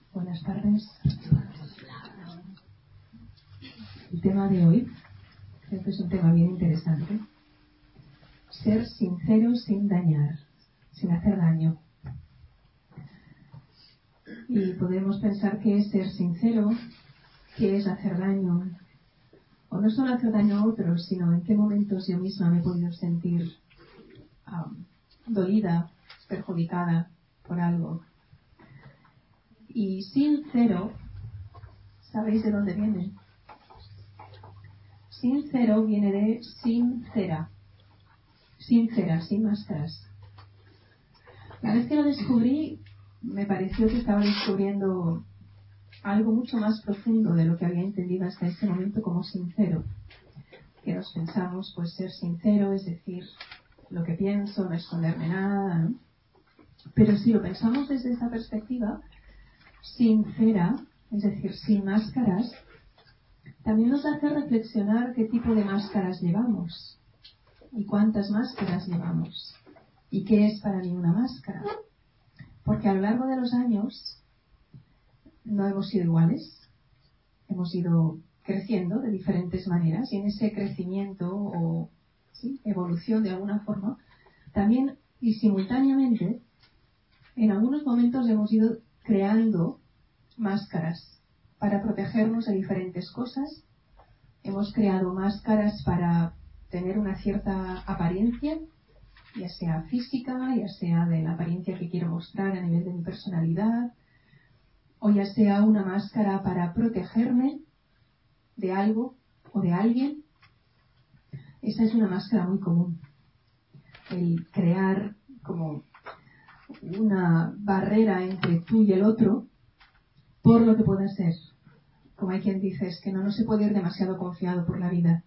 Buenas tardes. El tema de hoy creo que es un tema bien interesante. Ser sincero sin dañar, sin hacer daño. Y podemos pensar qué es ser sincero, qué es hacer daño. O no solo hacer daño a otros, sino en qué momentos yo misma me he podido sentir dolida, perjudicada por algo. Y sincero, ¿sabéis de dónde viene? Sincero viene de sincera. Sincera, sin máscaras. La vez que lo descubrí, me pareció que estaba descubriendo algo mucho más profundo de lo que había entendido hasta ese momento como sincero. Que nos pensamos, pues ser sincero es decir lo que pienso, no esconderme nada, ¿no? Pero si lo pensamos desde esa perspectiva, sincera, es decir, sin máscaras, también nos hace reflexionar qué tipo de máscaras llevamos y cuántas máscaras llevamos y qué es para mí una máscara. Porque a lo largo de los años no hemos sido iguales, hemos ido creciendo de diferentes maneras y en ese crecimiento o evolución de alguna forma, también y simultáneamente, en algunos momentos hemos ido creando máscaras para protegernos de diferentes cosas. Hemos creado máscaras para tener una cierta apariencia, ya sea física, ya sea de la apariencia que quiero mostrar a nivel de mi personalidad, o ya sea una máscara para protegerme de algo o de alguien. Esa es una máscara muy común. El crear como una barrera entre tú y el otro por lo que pueda ser. Como hay quien dice, es que no se puede ir demasiado confiado por la vida.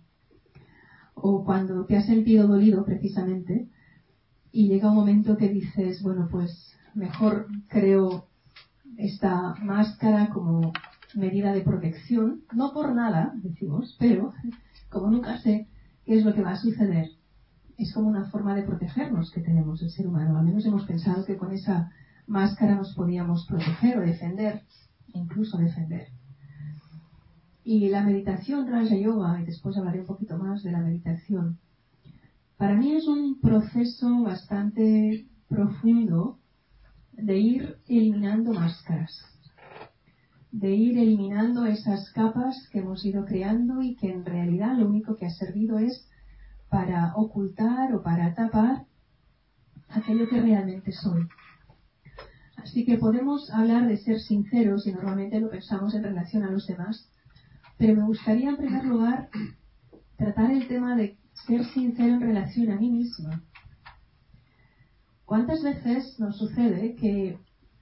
O cuando te has sentido dolido precisamente y llega un momento que dices, bueno, pues mejor creo esta máscara como medida de protección, no por nada, decimos, pero como nunca sé qué es lo que va a suceder, es como una forma de protegernos que tenemos el ser humano. Al menos hemos pensado que con esa máscara nos podíamos proteger o defender, incluso defender. Y la meditación Raja Yoga, y después hablaré un poquito más de la meditación, para mí es un proceso bastante profundo de ir eliminando máscaras, de ir eliminando esas capas que hemos ido creando y que en realidad lo único que ha servido es para ocultar o para tapar aquello que realmente soy. Así que podemos hablar de ser sinceros y normalmente lo pensamos en relación a los demás, pero me gustaría en primer lugar tratar el tema de ser sincero en relación a mí misma. ¿Cuántas veces nos sucede que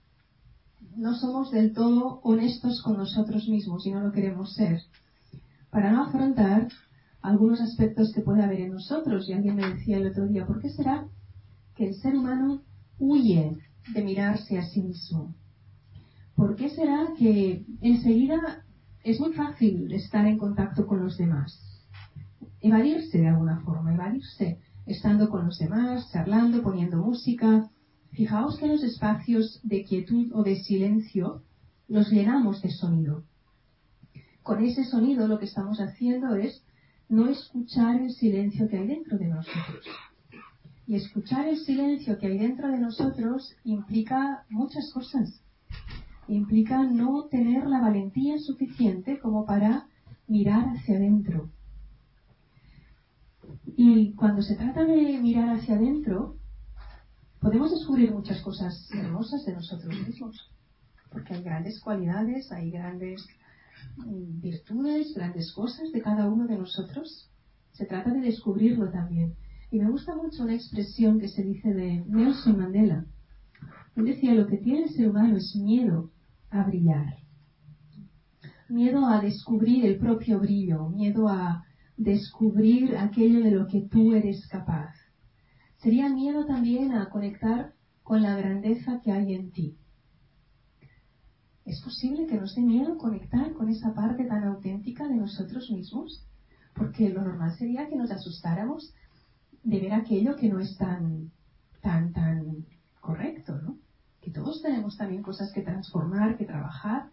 no somos del todo honestos con nosotros mismos y no lo queremos ser? Para no afrontar algunos aspectos que puede haber en nosotros. Y alguien me decía el otro día, ¿por qué será que el ser humano huye de mirarse a sí mismo? ¿Por qué será que enseguida es muy fácil estar en contacto con los demás? Evadirse de alguna forma, evadirse estando con los demás, charlando, poniendo música. Fijaos que los espacios de quietud o de silencio los llenamos de sonido. Con ese sonido lo que estamos haciendo es no escuchar el silencio que hay dentro de nosotros. Y escuchar el silencio que hay dentro de nosotros implica muchas cosas. Implica no tener la valentía suficiente como para mirar hacia adentro. Y cuando se trata de mirar hacia adentro, podemos descubrir muchas cosas hermosas de nosotros mismos. Porque hay grandes cualidades, hay grandes virtudes, grandes cosas de cada uno de nosotros. Se trata de descubrirlo también. Y me gusta mucho una expresión que se dice de Nelson Mandela. Él decía, lo que tiene el ser humano es miedo a brillar. Miedo a descubrir el propio brillo, miedo a descubrir aquello de lo que tú eres capaz. Sería miedo también a conectar con la grandeza que hay en ti. ¿Es posible que nos dé miedo conectar con esa parte tan auténtica de nosotros mismos? Porque lo normal sería que nos asustáramos de ver aquello que no es tan correcto, ¿no? Que que todos tenemos también cosas que transformar, que trabajar,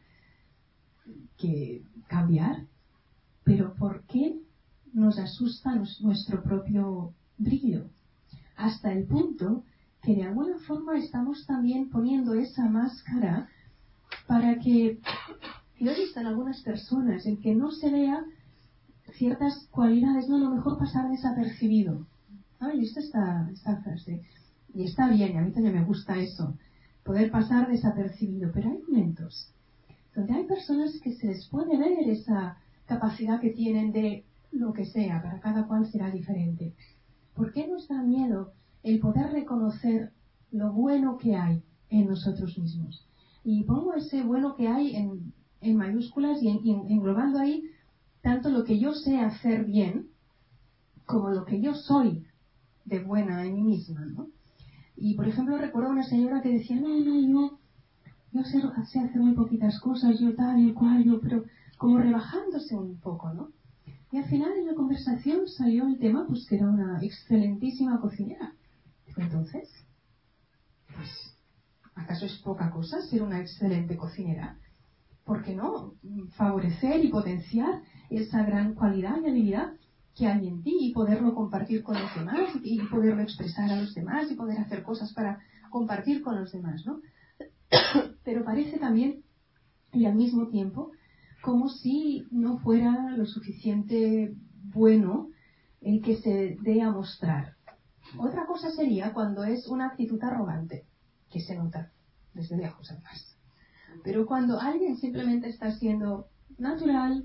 que cambiar, pero ¿por qué nos asusta nuestro propio brillo? Hasta el punto que de alguna forma estamos también poniendo esa máscara para que, yo he visto en algunas personas, el que no se vea ciertas cualidades, no, a lo mejor pasar desapercibido. ¿Habéis visto esta frase? Y está bien, y a mí también me gusta eso, poder pasar desapercibido, pero hay momentos donde hay personas que se les puede ver esa capacidad que tienen de lo que sea, para cada cual será diferente. ¿Por qué nos da miedo el poder reconocer lo bueno que hay en nosotros mismos? Y pongo ese bueno que hay en mayúsculas y englobando ahí tanto lo que yo sé hacer bien como lo que yo soy de buena en mí misma, ¿no? Y por ejemplo recuerdo a una señora que decía, no, yo sé hacer muy poquitas cosas, yo tal y cual, pero como rebajándose un poco, ¿no? Y al final en la conversación salió el tema, pues que era una excelentísima cocinera. Digo, entonces, pues, ¿acaso es poca cosa ser una excelente cocinera? ¿Por qué no favorecer y potenciar esa gran cualidad y habilidad que hay en ti y poderlo compartir con los demás y poderlo expresar a los demás y poder hacer cosas para compartir con los demás, ¿no? Pero parece también, y al mismo tiempo, como si no fuera lo suficiente bueno el que se dé a mostrar. Otra cosa sería cuando es una actitud arrogante, que se nota desde lejos además. Pero cuando alguien simplemente está siendo natural,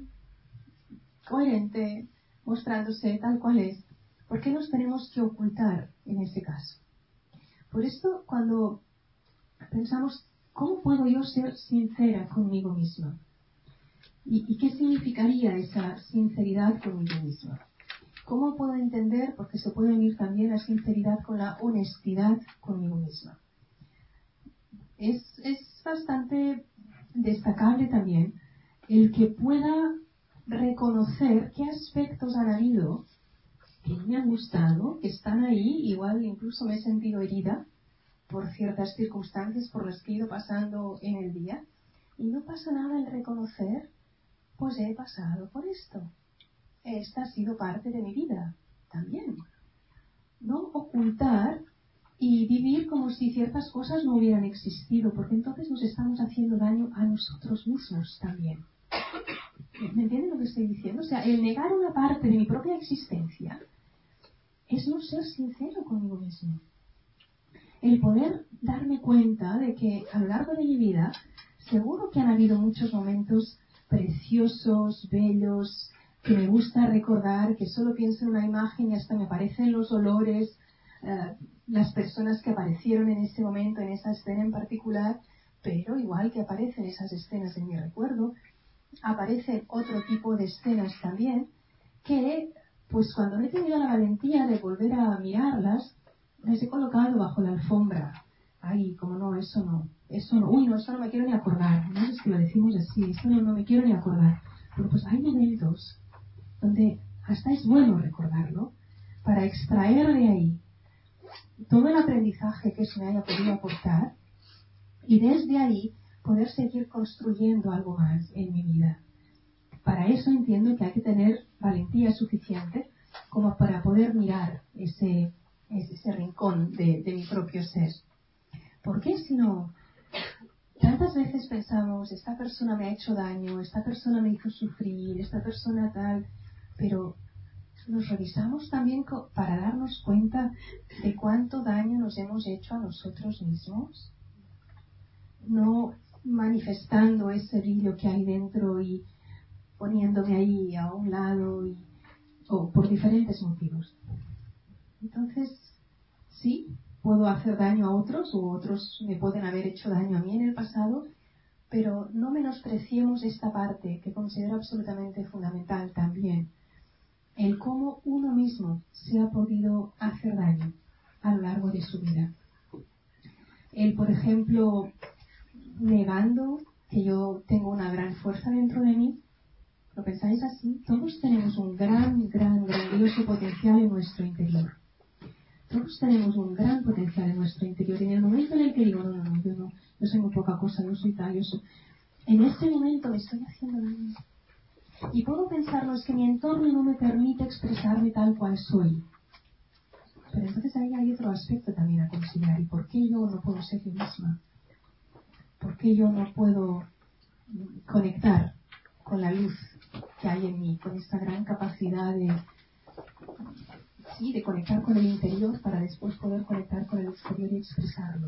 coherente, mostrándose tal cual es, ¿por qué nos tenemos que ocultar en ese caso? Por esto, cuando pensamos, ¿cómo puedo yo ser sincera conmigo misma? ¿Y qué significaría esa sinceridad conmigo misma? ¿Cómo puedo entender, porque se puede unir también la sinceridad con la honestidad conmigo misma? Es bastante destacable también el que pueda reconocer qué aspectos han habido que me han gustado, que están ahí, igual incluso me he sentido herida por ciertas circunstancias por las que he ido pasando en el día, y no pasa nada el reconocer, pues he pasado por esto. Esta ha sido parte de mi vida también. No ocultar y vivir como si ciertas cosas no hubieran existido, porque entonces nos estamos haciendo daño a nosotros mismos también. ¿Me entienden lo que estoy diciendo? O sea, el negar una parte de mi propia existencia es no ser sincero conmigo mismo. El poder darme cuenta de que a lo largo de mi vida seguro que han habido muchos momentos preciosos, bellos, que me gusta recordar, que solo pienso en una imagen y hasta me aparecen los olores, las personas que aparecieron en ese momento, en esa escena en particular, pero igual que aparecen esas escenas en mi recuerdo, aparecen otro tipo de escenas también, que pues cuando he tenido la valentía de volver a mirarlas, las he colocado bajo la alfombra. Ay, como no, eso no, uy, no, eso no me quiero ni acordar. No es que lo decimos así, eso no me quiero ni acordar. Pero pues hay momentos donde hasta es bueno recordarlo para extraer de ahí todo el aprendizaje que eso me haya podido aportar y desde ahí poder seguir construyendo algo más en mi vida. Para eso entiendo que hay que tener valentía suficiente como para poder mirar ese rincón de mi propio ser. ¿Por qué si no? Tantas veces pensamos, esta persona me ha hecho daño, esta persona me hizo sufrir, esta persona tal, pero nos revisamos también para darnos cuenta de cuánto daño nos hemos hecho a nosotros mismos, no manifestando ese brillo que hay dentro y poniéndome ahí a un lado o por diferentes motivos. Entonces, sí, puedo hacer daño a otros o otros me pueden haber hecho daño a mí en el pasado, pero no menospreciemos esta parte que considero absolutamente fundamental también, el cómo uno mismo se ha podido hacer daño a lo largo de su vida. El, por ejemplo, negando que yo tengo una gran fuerza dentro de mí. ¿Lo pensáis así? Todos tenemos un grandioso potencial en nuestro interior. Todos tenemos un gran potencial en nuestro interior. En el momento en el que digo, no, yo soy muy poca cosa, yo soy tal, en ese momento me estoy haciendo daño. Y puedo pensarlo, es que mi entorno no me permite expresarme tal cual soy. Pero entonces ahí hay otro aspecto también a considerar. ¿Y por qué yo no puedo ser yo misma? ¿Por qué yo no puedo conectar con la luz que hay en mí, con esta gran capacidad de conectar con el interior para después poder conectar con el exterior y expresarlo?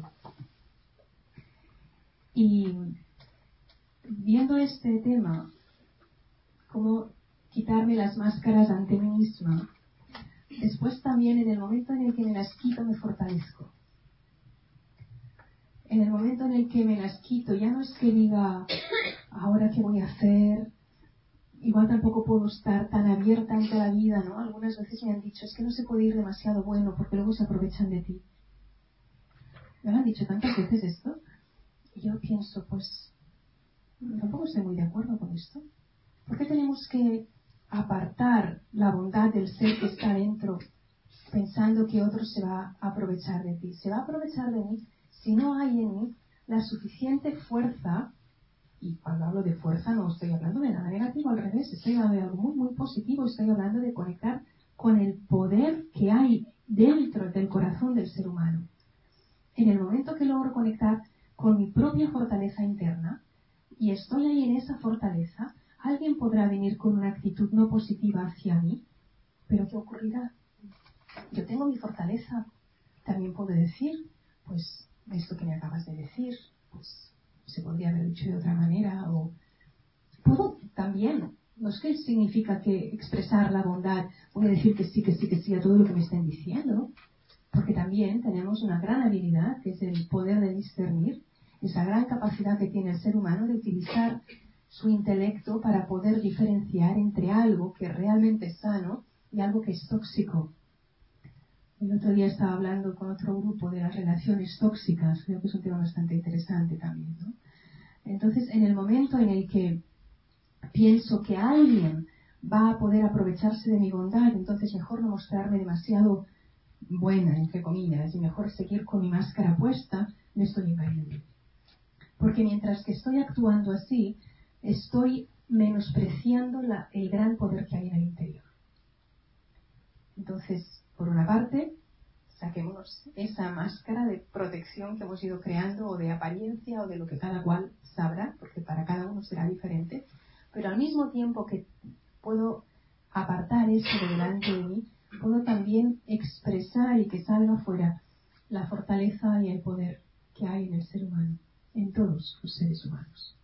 Y viendo este tema, cómo quitarme las máscaras ante mí misma, después también en el momento en el que me las quito me fortalezco. En el momento en el que me las quito, ya no es que diga, ahora qué voy a hacer, igual tampoco puedo estar tan abierta ante la vida, ¿no? Algunas veces me han dicho, es que no se puede ir demasiado bueno porque luego se aprovechan de ti. Me lo han dicho tantas veces esto, y yo pienso, pues, tampoco estoy muy de acuerdo con esto. ¿Por qué tenemos que apartar la bondad del ser que está dentro pensando que otro se va a aprovechar de ti? Se va a aprovechar de mí si no hay en mí la suficiente fuerza. Y cuando hablo de fuerza no estoy hablando de nada negativo, al revés, estoy hablando de algo muy, muy positivo. Estoy hablando de conectar con el poder que hay dentro del corazón del ser humano. En el momento que logro conectar con mi propia fortaleza interna y estoy ahí en esa fortaleza, alguien podrá venir con una actitud no positiva hacia mí, pero ¿qué ocurrirá? Yo tengo mi fortaleza. También puedo decir, pues, esto que me acabas de decir, pues, se podría haber dicho de otra manera, o puedo también, no es que significa que expresar la bondad, voy a decir que sí a todo lo que me estén diciendo, porque también tenemos una gran habilidad, que es el poder de discernir, esa gran capacidad que tiene el ser humano de utilizar su intelecto para poder diferenciar entre algo que realmente es sano y algo que es tóxico. El otro día estaba hablando con otro grupo de las relaciones tóxicas, creo que es un tema bastante interesante también, ¿no? Entonces, en el momento en el que pienso que alguien va a poder aprovecharse de mi bondad, entonces mejor no mostrarme demasiado buena, entre comillas, y mejor seguir con mi máscara puesta, me estoy engañando. Porque mientras que estoy actuando así, estoy menospreciando el gran poder que hay en el interior. Entonces, por una parte, saquemos esa máscara de protección que hemos ido creando, o de apariencia, o de lo que cada cual sabrá, porque para cada uno será diferente, pero al mismo tiempo que puedo apartar eso de delante de mí, puedo también expresar y que salga fuera la fortaleza y el poder que hay en el ser humano, en todos los seres humanos.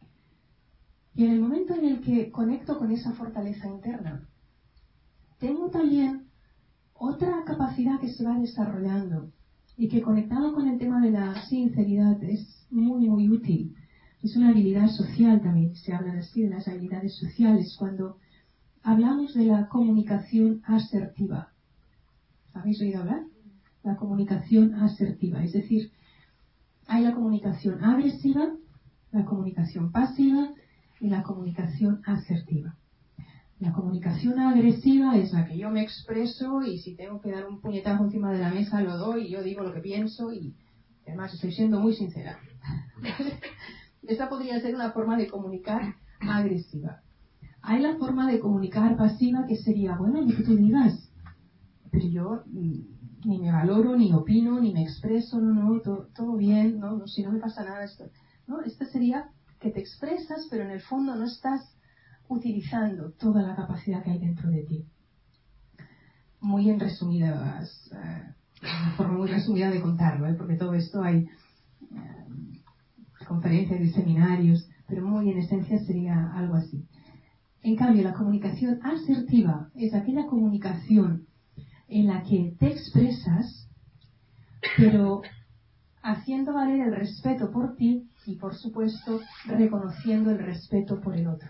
Y en el momento en el que conecto con esa fortaleza interna, tengo también otra capacidad que se va desarrollando y que, conectado con el tema de la sinceridad, es muy, muy útil. Es una habilidad social también, se habla así de las habilidades sociales, cuando hablamos de la comunicación asertiva. ¿Habéis oído hablar? La comunicación asertiva, es decir, hay la comunicación agresiva, la comunicación pasiva y la comunicación asertiva. La comunicación agresiva es la que yo me expreso y si tengo que dar un puñetazo encima de la mesa lo doy y yo digo lo que pienso y además estoy siendo muy sincera. Esa podría ser una forma de comunicar agresiva. Hay la forma de comunicar pasiva que sería, bueno, lo que tú digas, pero yo ni me valoro, ni opino, ni me expreso, todo bien, no, si no me pasa nada esto. ¿No? Esta sería que te expresas, pero en el fondo no estás utilizando toda la capacidad que hay dentro de ti. Muy en resumidas, una forma muy resumida de contarlo, porque todo esto hay conferencias y seminarios, pero muy en esencia sería algo así. En cambio, la comunicación asertiva es aquella comunicación en la que te expresas, pero haciendo valer el respeto por ti y, por supuesto, reconociendo el respeto por el otro.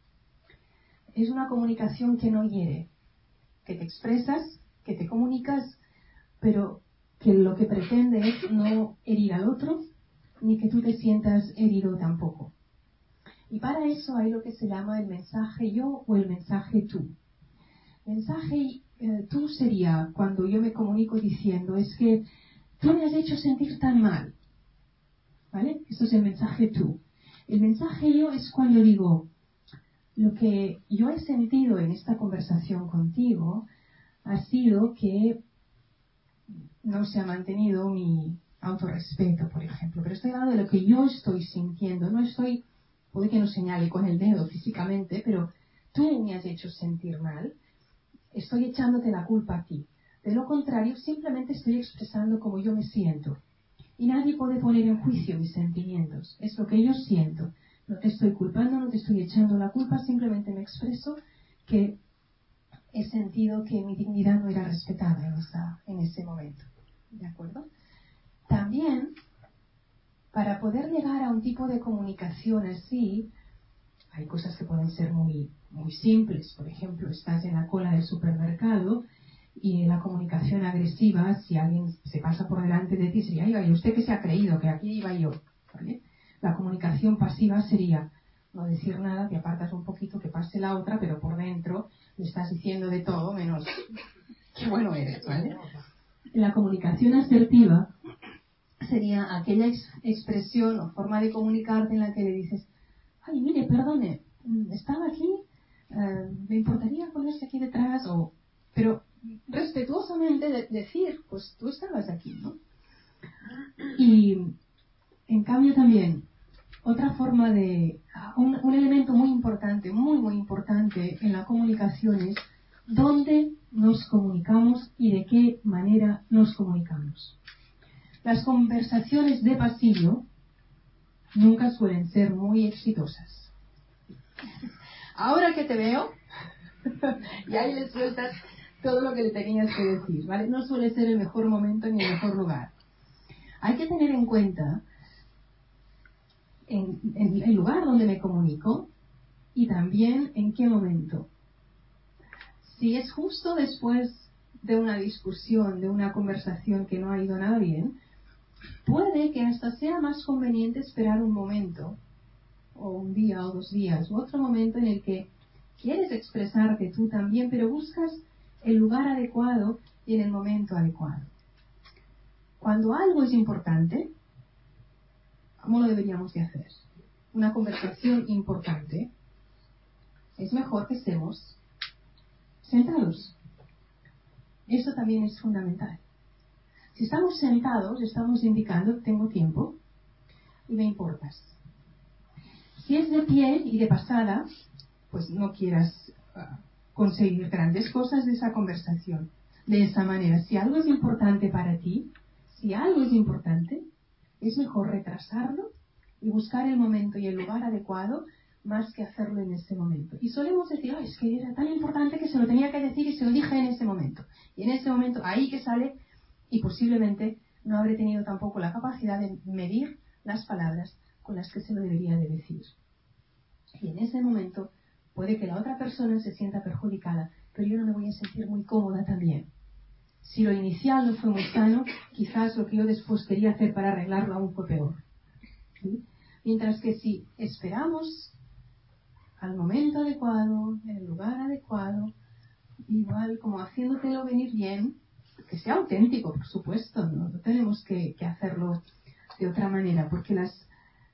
Es una comunicación que no hiere, que te expresas, que te comunicas, pero que lo que pretende es no herir al otro, ni que tú te sientas herido tampoco. Y para eso hay lo que se llama el mensaje yo o el mensaje tú. Mensaje tú sería cuando yo me comunico diciendo, es que tú me has hecho sentir tan mal. ¿Vale? Esto es el mensaje tú. El mensaje yo es cuando digo, lo que yo he sentido en esta conversación contigo ha sido que no se ha mantenido mi autorrespeto, por ejemplo. Pero estoy hablando de lo que yo estoy sintiendo. No estoy, puede que no señale con el dedo físicamente, pero tú me has hecho sentir mal. Estoy echándote la culpa a ti. De lo contrario, simplemente estoy expresando cómo yo me siento. Y nadie puede poner en juicio mis sentimientos. Es lo que yo siento. No te estoy culpando, no te estoy echando la culpa, simplemente me expreso que he sentido que mi dignidad no era respetada en ese momento. ¿De acuerdo? También, para poder llegar a un tipo de comunicación así, hay cosas que pueden ser muy, muy simples. Por ejemplo, estás en la cola del supermercado y la comunicación agresiva, si alguien se pasa por delante de ti, sería, ¿y usted qué se ha creído? Que aquí iba yo. ¿Vale? La comunicación pasiva sería no decir nada, te apartas un poquito, que pase la otra, pero por dentro le estás diciendo de todo menos qué bueno eres. ¿Vale? La comunicación asertiva sería aquella expresión o forma de comunicarte en la que le dices, ay, mire, perdone, estaba aquí, me importaría ponerse aquí detrás, pero respetuosamente decir, pues tú estabas aquí, ¿no? Y en cambio también, otra forma un elemento muy importante, muy, muy importante en la comunicación es dónde nos comunicamos y de qué manera nos comunicamos. Las conversaciones de pasillo nunca suelen ser muy exitosas. Ahora que te veo, y ahí le sueltas todo lo que le tenías que decir, ¿vale? No suele ser el mejor momento ni el mejor lugar. Hay que tener en cuenta en el lugar donde me comunico y también en qué momento. Si es justo después de una discusión, de una conversación que no ha ido nada bien, puede que hasta sea más conveniente esperar un momento, o un día o 2 días, u otro momento en el que quieres expresarte tú también, pero buscas el lugar adecuado y en el momento adecuado. Cuando algo es importante, ¿cómo lo deberíamos de hacer? Una conversación importante, es mejor que estemos sentados. Eso también es fundamental. Si estamos sentados, estamos indicando tengo tiempo y me importas. Si es de pie y de pasada, pues no quieras conseguir grandes cosas de esa conversación. De esa manera, si algo es importante para ti, es mejor retrasarlo y buscar el momento y el lugar adecuado más que hacerlo en ese momento. Y solemos decir, es que era tan importante que se lo tenía que decir y se lo dije en ese momento. Y en ese momento, ahí que sale, y posiblemente no habré tenido tampoco la capacidad de medir las palabras con las que se lo debería de decir. Y en ese momento puede que la otra persona se sienta perjudicada, pero yo no me voy a sentir muy cómoda también. Si lo inicial no fue muy sano, quizás lo que yo después quería hacer para arreglarlo aún fue peor. ¿Sí? Mientras que si esperamos al momento adecuado, en el lugar adecuado, igual como haciéndotelo venir bien, que sea auténtico, por supuesto, no tenemos que hacerlo de otra manera, porque las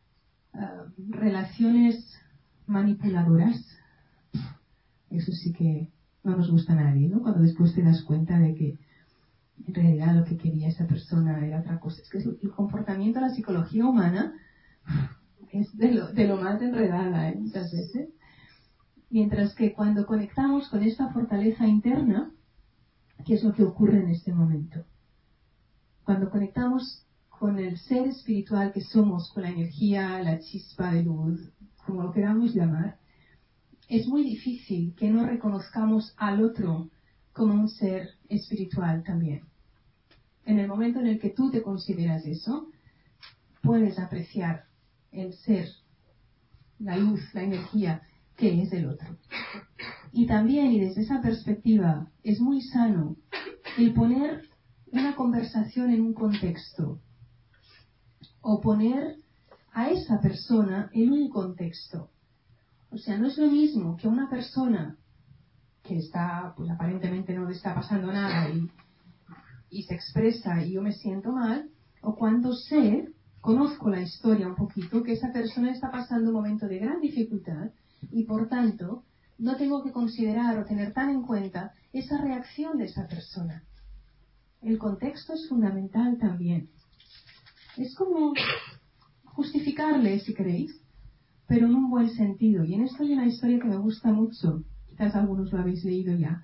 relaciones manipuladoras, eso sí que no nos gusta a nadie, ¿no? Cuando después te das cuenta de que en realidad lo que quería esa persona era otra cosa. Es que el comportamiento, la psicología humana es de lo más enredada, muchas veces. Mientras que cuando conectamos con esta fortaleza interna, ¿qué es lo que ocurre en este momento? Cuando conectamos con el ser espiritual que somos, con la energía, la chispa de luz, como lo queramos llamar, es muy difícil que no reconozcamos al otro como un ser espiritual también. En el momento en el que tú te consideras eso, puedes apreciar el ser, la luz, la energía que es el otro. Y también, y desde esa perspectiva, es muy sano el poner una conversación en un contexto o poner a esa persona en un contexto. O sea, no es lo mismo que una persona que está, pues aparentemente no le está pasando nada y se expresa y yo me siento mal, o cuando conozco la historia un poquito, que esa persona está pasando un momento de gran dificultad y por tanto no tengo que considerar o tener tan en cuenta esa reacción de esa persona. El contexto es fundamental también. Es como justificarle, si queréis, pero en un buen sentido. Y en esto hay una historia que me gusta mucho, quizás algunos lo habéis leído ya.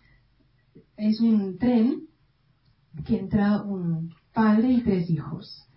Es un tren que entra un padre y 3 hijos.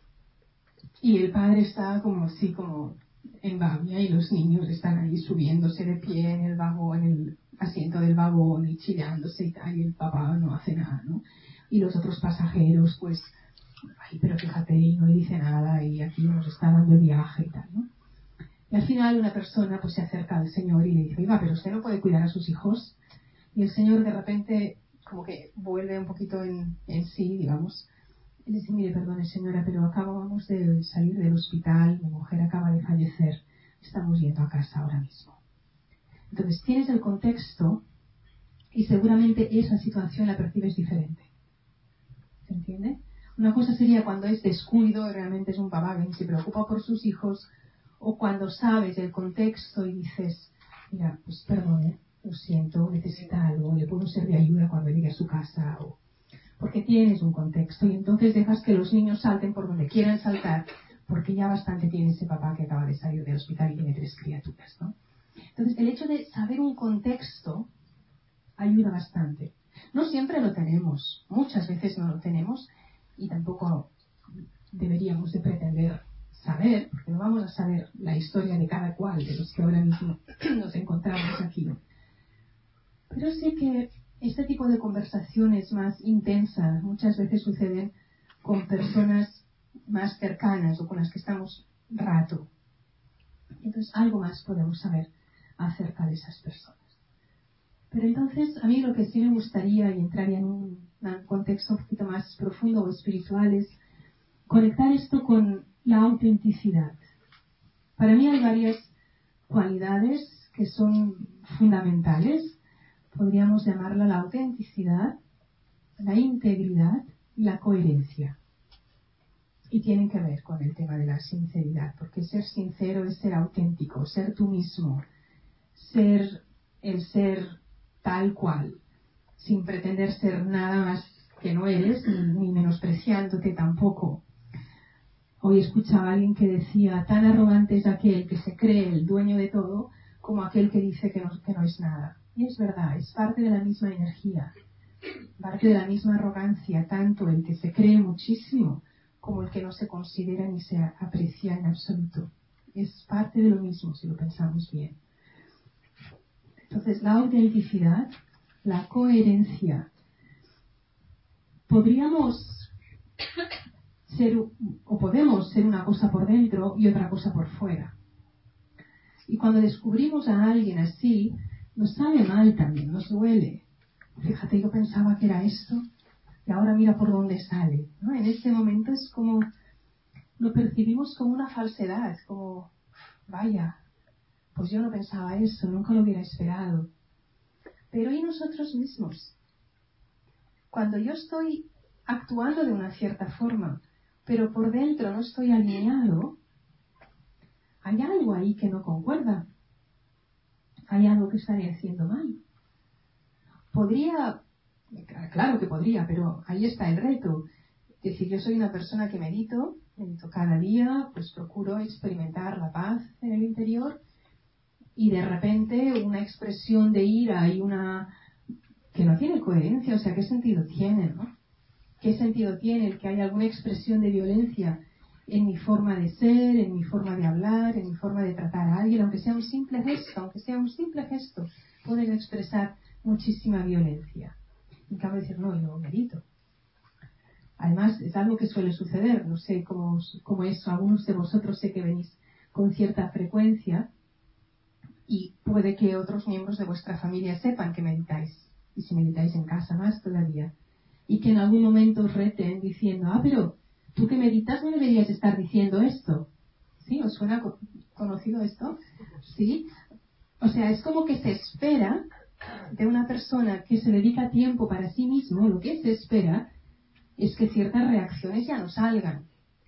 Y el padre está como así, como en babia, y los niños están ahí subiéndose de pie en el vagón, en el asiento del vagón y chillándose y tal, y el papá no hace nada, ¿no? Y los otros pasajeros, pues, ay, pero fíjate, y no le dice nada, y aquí nos está dando el viaje y tal, ¿no? Y al final una persona pues se acerca al señor y le dice, oiga, pero usted no puede cuidar a sus hijos. Y el señor de repente como que vuelve un poquito en sí, digamos, y le dice, mire, perdone señora, pero acabamos de salir del hospital, mi mujer acaba de fallecer, estamos yendo a casa ahora mismo. Entonces tienes el contexto y seguramente esa situación la percibes diferente. ¿Se entiende? Una cosa sería cuando es descuido, realmente es un papá que se preocupa por sus hijos, o cuando sabes el contexto y dices, mira, pues perdone, lo siento, necesita algo, le puedo ser de ayuda cuando llegue a su casa, o porque tienes un contexto y entonces dejas que los niños salten por donde quieran saltar, porque ya bastante tiene ese papá que acaba de salir del hospital y tiene 3 criaturas, ¿no? Entonces, el hecho de saber un contexto ayuda bastante. No siempre lo tenemos, muchas veces no lo tenemos y tampoco deberíamos de pretender saber, porque no vamos a saber la historia de cada cual de los que ahora mismo nos encontramos aquí. Pero sí que este tipo de conversaciones más intensas muchas veces suceden con personas más cercanas o con las que estamos rato. Entonces algo más podemos saber acerca de esas personas. Pero entonces a mí lo que sí me gustaría, y entraría en un contexto un poquito más profundo o espiritual, es conectar esto con la autenticidad. Para mí hay varias cualidades que son fundamentales. Podríamos llamarla la autenticidad, la integridad y la coherencia. Y tienen que ver con el tema de la sinceridad, porque ser sincero es ser auténtico, ser tú mismo, ser tal cual, sin pretender ser nada más que no eres, ni menospreciándote tampoco. Hoy escuchaba a alguien que decía, tan arrogante es aquel que se cree el dueño de todo como aquel que dice que no es nada. Y es verdad, es parte de la misma energía, parte de la misma arrogancia, tanto el que se cree muchísimo como el que no se considera ni se aprecia en absoluto. Es parte de lo mismo si lo pensamos bien. Entonces, la autenticidad, la coherencia, podemos ser una cosa por dentro y otra cosa por fuera. Y cuando descubrimos a alguien así, nos sale mal también, nos duele. Fíjate, yo pensaba que era esto y ahora mira por dónde sale, ¿no? En este momento es como, lo percibimos como una falsedad, como, vaya, pues yo no pensaba eso, nunca lo hubiera esperado. Pero ¿y nosotros mismos? Cuando yo estoy actuando de una cierta forma, pero por dentro no estoy alineado, hay algo ahí que no concuerda. Hay algo que estaré haciendo mal. Claro que podría, pero ahí está el reto. Es decir, yo soy una persona que medito cada día, pues procuro experimentar la paz en el interior y de repente una expresión de ira y una que no tiene coherencia, o sea, ¿qué sentido tiene, no? ¿Qué sentido tiene el que haya alguna expresión de violencia en mi forma de ser, en mi forma de hablar, en mi forma de tratar a alguien, aunque sea un simple gesto, pueden expresar muchísima violencia? En cambio decir, no, yo medito. Además, es algo que suele suceder, no sé cómo es, algunos de vosotros sé que venís con cierta frecuencia y puede que otros miembros de vuestra familia sepan que meditáis, y si meditáis en casa más todavía, y que en algún momento os reten diciendo, pero tú que meditas no deberías estar diciendo esto. ¿Sí? ¿Os suena conocido esto? ¿Sí? O sea, es como que se espera de una persona que se dedica tiempo para sí mismo, lo que se espera es que ciertas reacciones ya no salgan.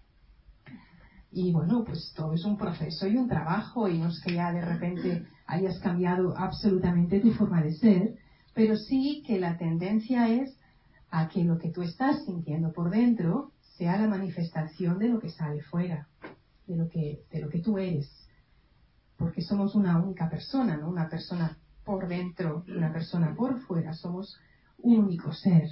Y bueno, pues todo es un proceso y un trabajo, y no es que ya de repente hayas cambiado absolutamente tu forma de ser, pero sí que la tendencia es a que lo que tú estás sintiendo por dentro sea la manifestación de lo que sale fuera, de lo que tú eres. Porque somos una única persona, ¿no? Una persona por dentro y una persona por fuera. Somos un único ser.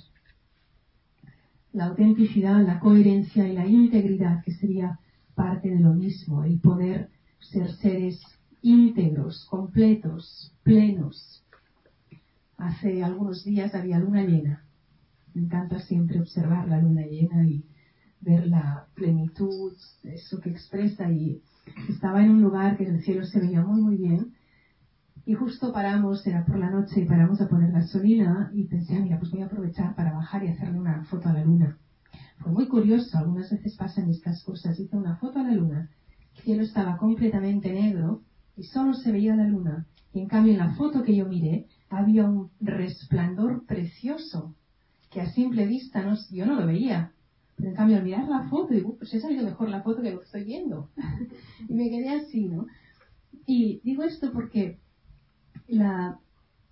La autenticidad, la coherencia y la integridad, que sería parte de lo mismo, el poder ser seres íntegros, completos, plenos. Hace algunos días había luna llena. Me encanta siempre observar la luna llena y ver la plenitud, eso que expresa, y estaba en un lugar que el cielo se veía muy muy bien, y justo paramos, era por la noche, y paramos a poner gasolina, y pensé, mira, pues voy a aprovechar para bajar y hacerle una foto a la luna. Fue muy curioso, algunas veces pasan estas cosas. Hice una foto a la luna, el cielo estaba completamente negro y solo se veía la luna, y en cambio en la foto que yo miré había un resplandor precioso que a simple vista yo no lo veía. Pero en cambio al mirar la foto digo, pues he salido mejor la foto que lo que estoy viendo. Y me quedé así, ¿no? Y digo esto porque la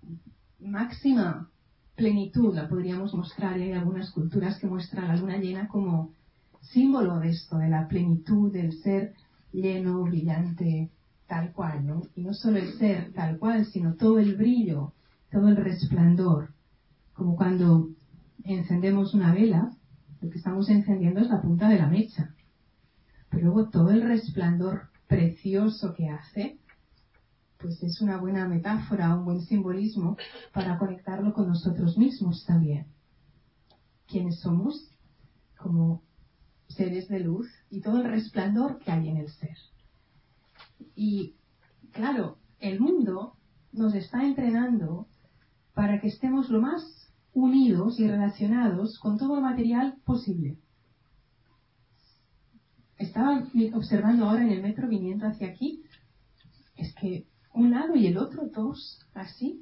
máxima plenitud la podríamos mostrar, y hay algunas culturas que muestran la luna llena como símbolo de esto, de la plenitud, del ser lleno, brillante, tal cual, ¿no? Y no solo el ser tal cual, sino todo el brillo, todo el resplandor. Como cuando encendemos una vela, lo que estamos encendiendo es la punta de la mecha, pero luego todo el resplandor precioso que hace, pues es una buena metáfora, un buen simbolismo para conectarlo con nosotros mismos también. ¿Quiénes somos? Como seres de luz y todo el resplandor que hay en el ser. Y claro, el mundo nos está entrenando para que estemos lo más unidos y relacionados con todo el material posible. Estaba observando ahora en el metro viniendo hacia aquí, es que un lado y el otro, todos así,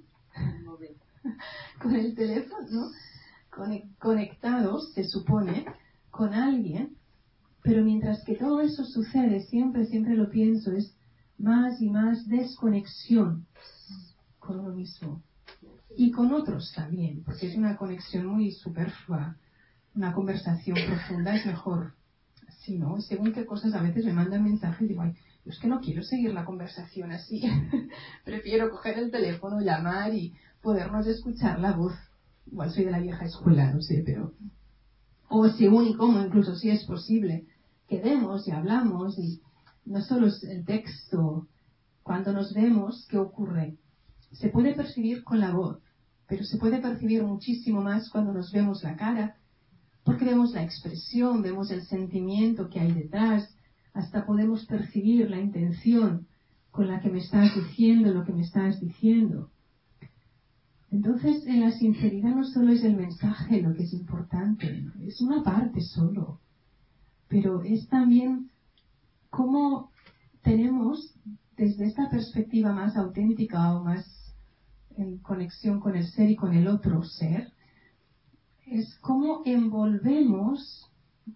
con el teléfono, ¿no? Conectados, se supone, con alguien, pero mientras que todo eso sucede, siempre lo pienso, es más y más desconexión con uno mismo y con otros también, porque es una conexión muy superflua. Una conversación profunda es mejor así, ¿no? Según qué cosas a veces me mandan mensajes y digo, ay, yo es que no quiero seguir la conversación así. Prefiero coger el teléfono, llamar y podernos escuchar la voz. Igual soy de la vieja escuela, no sé, pero... O según y cómo, incluso si es posible, quedemos y hablamos, y no solo es el texto. Cuando nos vemos, ¿qué ocurre? Se puede percibir con la voz, pero se puede percibir muchísimo más cuando nos vemos la cara, porque vemos la expresión, vemos el sentimiento que hay detrás, hasta podemos percibir la intención con la que me estás diciendo lo que me estás diciendo. Entonces, en la sinceridad no solo es el mensaje lo que es importante, ¿no? Es una parte solo, pero es también cómo tenemos, desde esta perspectiva más auténtica o más en conexión con el ser y con el otro ser, es cómo envolvemos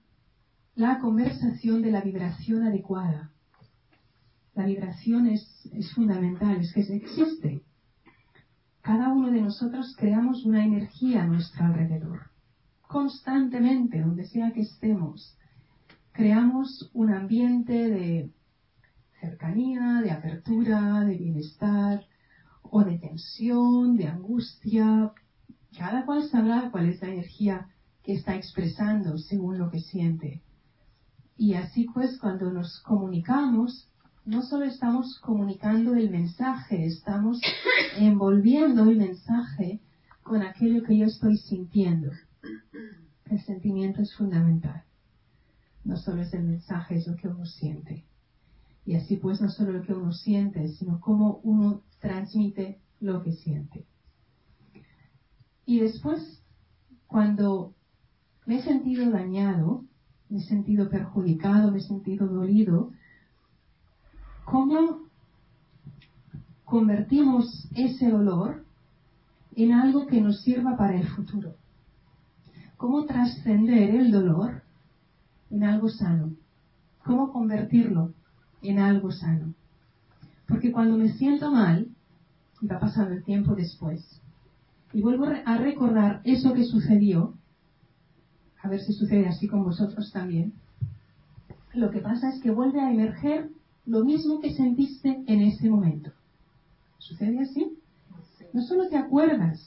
la conversación de la vibración adecuada. La vibración es fundamental, es que existe. Cada uno de nosotros creamos una energía a nuestro alrededor. Constantemente, donde sea que estemos, creamos un ambiente de cercanía, de apertura, de bienestar, o de tensión, de angustia. Cada cual sabrá cuál es la energía que está expresando según lo que siente. Y así pues, cuando nos comunicamos, no solo estamos comunicando el mensaje, estamos envolviendo el mensaje con aquello que yo estoy sintiendo. El sentimiento es fundamental. No solo es el mensaje, es lo que uno siente. Y así pues, no solo lo que uno siente, sino cómo uno transmite lo que siente. Y después, cuando me he sentido dañado, me he sentido perjudicado, me he sentido dolido, ¿cómo convertimos ese dolor en algo que nos sirva para el futuro. Cómo trascender el dolor en algo sano. Cómo convertirlo en algo sano. Porque cuando me siento mal, y va pasando el tiempo después, y vuelvo a recordar eso que sucedió, a ver si sucede así con vosotros también, lo que pasa es que vuelve a emerger lo mismo que sentiste en ese momento. ¿Sucede así? No solo te acuerdas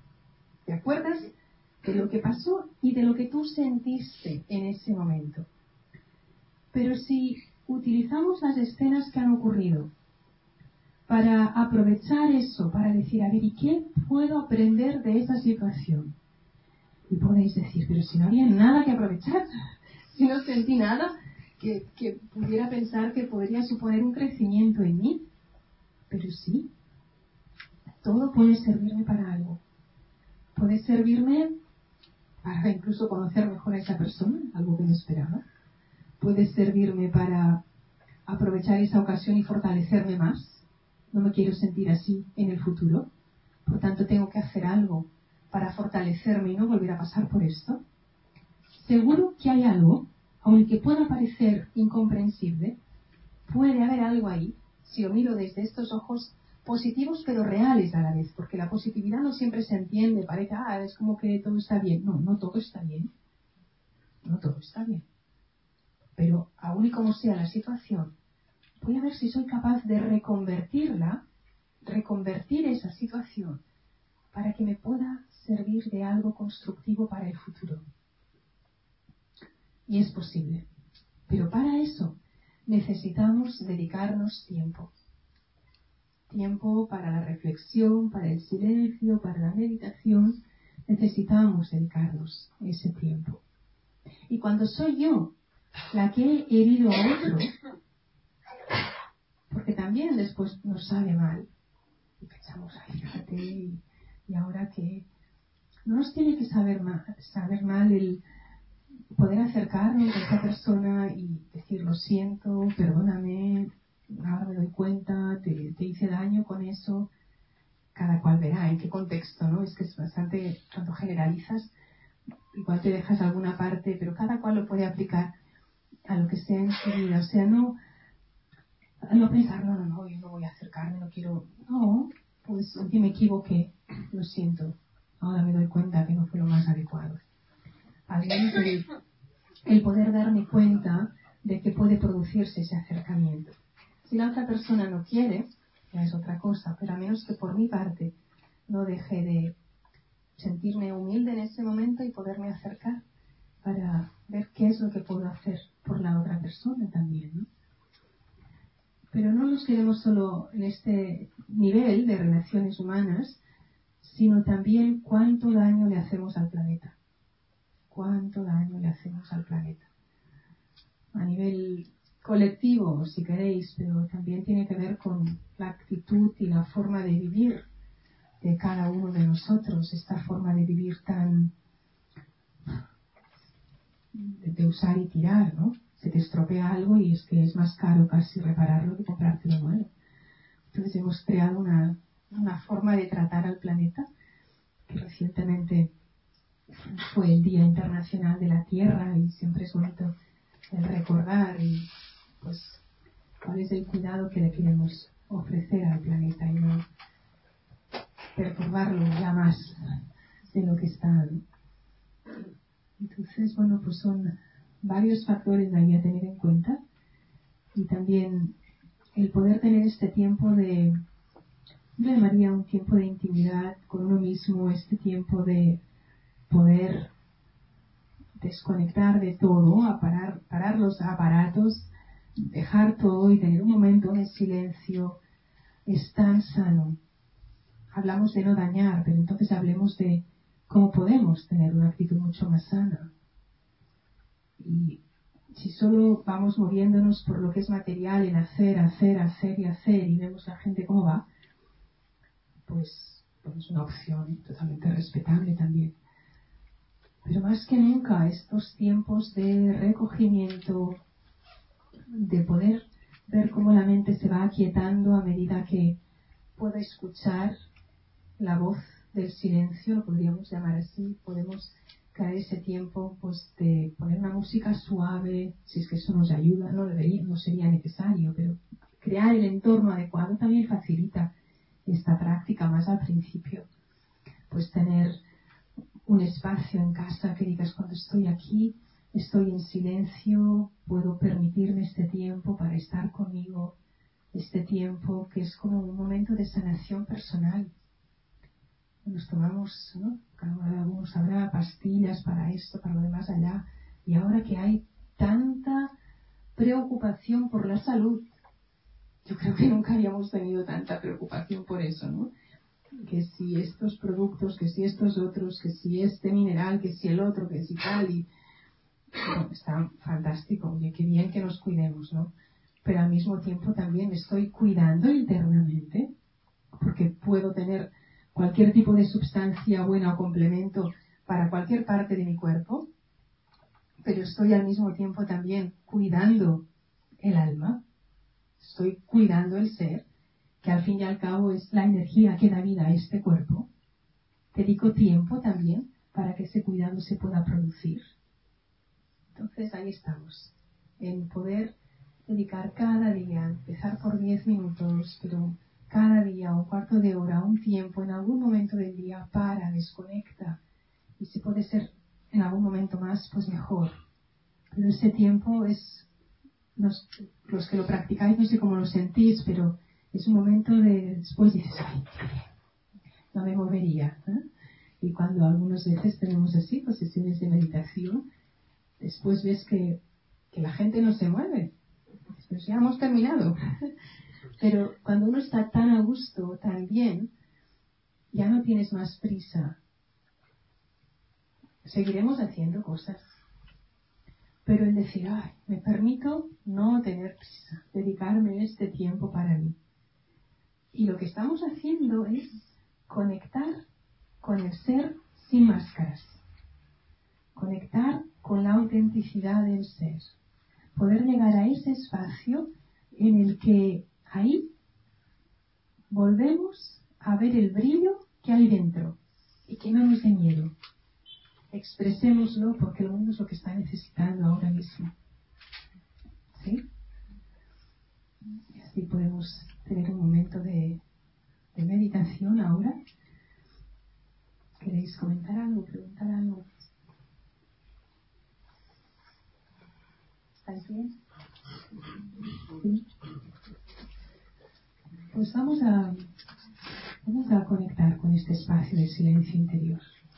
de lo que pasó y de lo que tú sentiste en ese momento. Pero si utilizamos las escenas que han ocurrido para aprovechar eso, para decir, a ver, ¿y qué puedo aprender de esa situación? Y podéis decir, pero si no había nada que aprovechar, si no sentí nada que pudiera pensar que podría suponer un crecimiento en mí. Pero sí, todo puede servirme para algo. Puede servirme para incluso conocer mejor a esa persona, algo que no esperaba. Puede servirme para aprovechar esa ocasión y fortalecerme más. No me quiero sentir así en el futuro. Por tanto, tengo que hacer algo para fortalecerme y no volver a pasar por esto. Seguro que hay algo, aunque pueda parecer incomprensible, puede haber algo ahí, si lo miro desde estos ojos positivos pero reales a la vez, porque la positividad no siempre se entiende, parece, es como que todo está bien. No, no todo está bien. No todo está bien. Pero aún y como sea la situación, voy a ver si soy capaz de reconvertir esa situación para que me pueda servir de algo constructivo para el futuro. Y es posible. Pero para eso necesitamos dedicarnos tiempo. Tiempo para la reflexión, para el silencio, para la meditación. Necesitamos dedicarnos ese tiempo. Y cuando soy yo la que he herido a otro, porque también después nos sale mal, y pensamos, fíjate, y ahora que no nos tiene que saber mal el poder acercarnos a esa persona y decir, lo siento, perdóname, ahora me doy cuenta, te hice daño con eso. Cada cual verá en qué contexto, ¿no? Es que es bastante, cuando generalizas, igual te dejas alguna parte, pero cada cual lo puede aplicar a lo que sea en su vida. O sea, no pensar, no, yo no voy a acercarme, no quiero. No, pues aunque me equivoqué, lo siento, ahora me doy cuenta que no fue lo más adecuado. Al menos el poder darme cuenta de que puede producirse ese acercamiento. Si la otra persona no quiere, ya es otra cosa, pero a menos que por mi parte no deje de sentirme humilde en ese momento y poderme acercar para ver qué es lo que puedo hacer por la otra persona también, ¿no? Pero no nos quedemos solo en este nivel de relaciones humanas, sino también cuánto daño le hacemos al planeta. Cuánto daño le hacemos al planeta. A nivel colectivo, si queréis, pero también tiene que ver con la actitud y la forma de vivir de cada uno de nosotros, esta forma de vivir tan de usar y tirar, ¿no? Se te estropea algo y es que es más caro casi repararlo que comprártelo nuevo. Entonces hemos creado una forma de tratar al planeta que recientemente fue el Día Internacional de la Tierra y siempre es bonito el recordar y pues cuál es el cuidado que le queremos ofrecer al planeta y no perturbarlo ya más de lo que está, ¿no? Entonces, bueno, pues son varios factores ahí a tener en cuenta y también el poder tener este tiempo de, yo llamaría un tiempo de intimidad con uno mismo, este tiempo de poder desconectar de todo, parar los aparatos, dejar todo y tener un momento de silencio, es tan sano. Hablamos de no dañar, pero entonces hablemos de cómo podemos tener una actitud mucho más sana. Y si solo vamos moviéndonos por lo que es material en hacer y vemos la gente cómo va, pues es una opción totalmente respetable también. Pero más que nunca estos tiempos de recogimiento, de poder ver cómo la mente se va aquietando a medida que puedo escuchar la voz del silencio, lo podríamos llamar así. Podemos crear ese tiempo pues de poner una música suave, si es que eso nos ayuda, no sería necesario, pero crear el entorno adecuado también facilita esta práctica más al principio. Pues tener un espacio en casa que digas, cuando estoy aquí, estoy en silencio, puedo permitirme este tiempo para estar conmigo, este tiempo que es como un momento de sanación personal. Nos tomamos, ¿no? Algunos habrá pastillas para esto, para lo demás allá, y ahora que hay tanta preocupación por la salud, yo creo que nunca habíamos tenido tanta preocupación por eso, ¿no? Que si estos productos, que si estos otros, que si este mineral, que si el otro, que si tal, y bueno, está fantástico, oye, qué bien que nos cuidemos, ¿no? Pero al mismo tiempo también me estoy cuidando internamente, porque puedo tener cualquier tipo de sustancia buena o complemento para cualquier parte de mi cuerpo, pero estoy al mismo tiempo también cuidando el alma, estoy cuidando el ser, que al fin y al cabo es la energía que da vida a este cuerpo. Dedico tiempo también para que ese cuidado se pueda producir. Entonces ahí estamos, en poder dedicar cada día, empezar por 10 minutos, pero cada día, un cuarto de hora, un tiempo, en algún momento del día, desconecta. Y si puede ser en algún momento más, pues mejor. Pero ese tiempo es, los que lo practicáis, no sé cómo lo sentís, pero es un momento de, después dices, ay, no me movería, ¿eh? Y cuando algunas veces tenemos así, pues sesiones de meditación, después ves que la gente no se mueve. Después ya hemos terminado. Pero cuando uno está tan a gusto, tan bien, ya no tienes más prisa. Seguiremos haciendo cosas. Pero el decir, ay, me permito no tener prisa, dedicarme este tiempo para mí. Y lo que estamos haciendo es conectar con el ser sin máscaras. Conectar con la autenticidad del ser. Poder llegar a ese espacio en el que ahí volvemos a ver el brillo que hay dentro y que no nos dé miedo. Expresémoslo porque lo mundo es lo que está necesitando ahora mismo. ¿Sí? Y así podemos tener un momento de meditación ahora. ¿Queréis comentar algo, preguntar algo? ¿Estáis bien? Sí. Pues vamos a conectar con este espacio de silencio interior.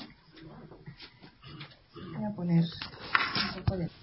Voy a poner un poco de...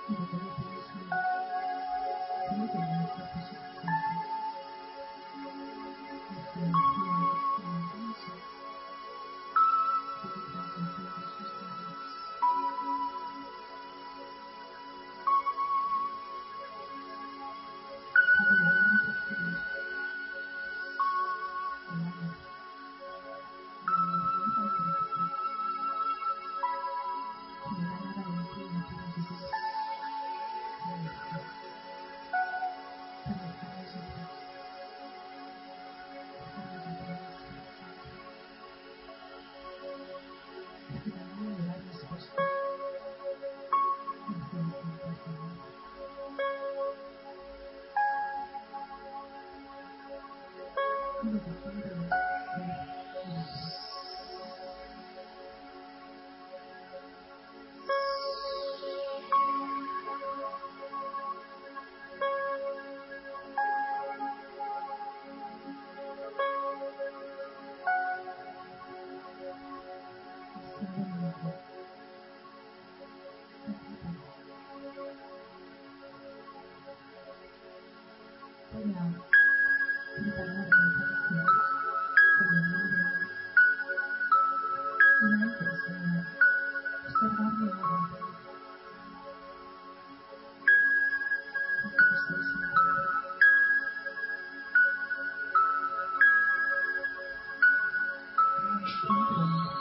Y lo que dice es que creo que no es suficiente. Nuestra energía es muy intensa. Puede transmitir esos cambios. Puede llegar a percibir el amor, la emoción al corazón, que me da la valentía para vivir con energía, para dejarnos atrás, dejarnos atrás para siempre, porque también me da respuesta en 100%. Y lo que siento es ver el amor. Simplemente practicar. Voy a prepararme para siempre con el libro y antes voy a observarme ahora interior, puesto que estoy sintiendo. Me encuentro ahora.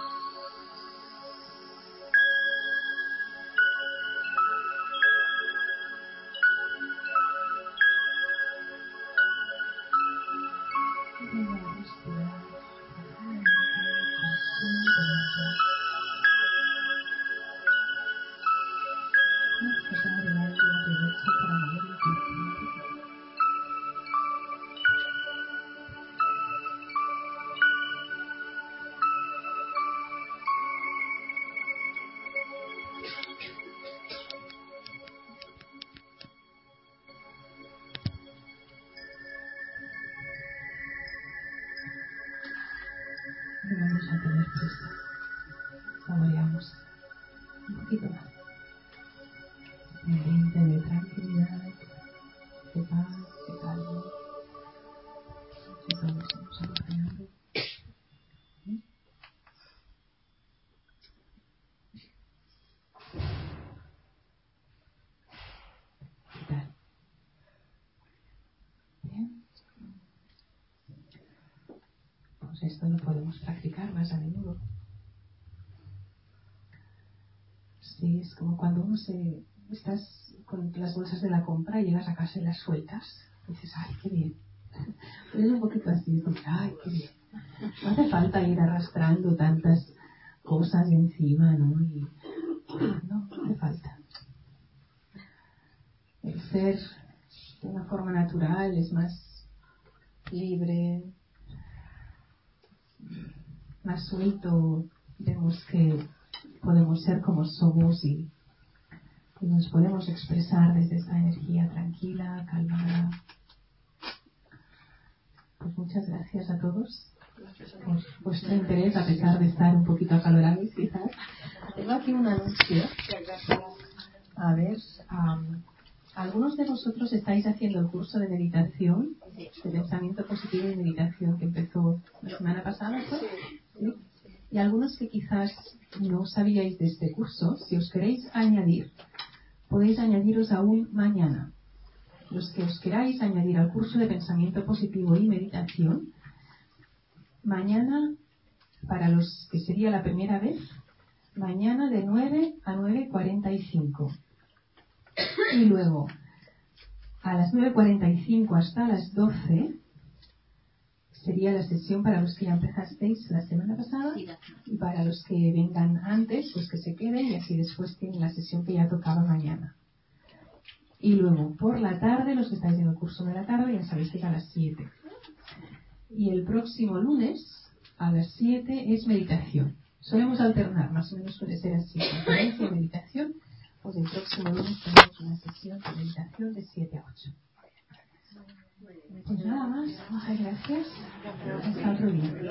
Y voy a respirar profundamente, conscientemente y sacar el aire, aprovecho para mover el cuerpo un poquito. No vamos a tener prisa. Saboreamos un poquito más. Un ambiente de tranquilidad, de paz, de calma. Que todos estamos acompañando. ¿Qué tal? Bien. Pues esto lo podemos practicar más a menudo. Sí, es como cuando uno estás con las bolsas de la compra y llegas a casa y las sueltas. Y dices, ¡ay, qué bien! Pues es un poquito así, es como, ¡ay, qué bien! No hace falta ir arrastrando tantas cosas encima, ¿no? Y no hace falta. El ser de una forma natural es más libre, más suelto. Vemos que podemos ser como somos y nos podemos expresar desde esta energía tranquila, calmada. Pues muchas gracias a todos por vuestro interés, a pesar de estar un poquito acalorados quizás. Tengo aquí un anuncio. A ver, algunos de vosotros estáis haciendo el curso de meditación, de pensamiento positivo y meditación que empezó la semana pasada, ¿no? ¿Sí? Y algunos que quizás no sabíais de este curso, si os queréis añadir, podéis añadiros aún mañana. Los que os queráis añadir al curso de pensamiento positivo y meditación, mañana, para los que sería la primera vez, mañana de 9 a 9:45. Y luego, a las 9:45 hasta las 12, sería la sesión para los que ya empezasteis la semana pasada, y para los que vengan antes, pues que se queden y así después tienen la sesión que ya tocaba mañana. Y luego, por la tarde, los que estáis en el curso de la tarde, ya sabéis que es a las 7. Y el próximo lunes, a las 7, es meditación. Solemos alternar, más o menos suele ser así, conferencia y meditación. Pues el próximo lunes tenemos una sesión de meditación de 7 a 8. Pues nada más, muchas gracias. Hasta otro día.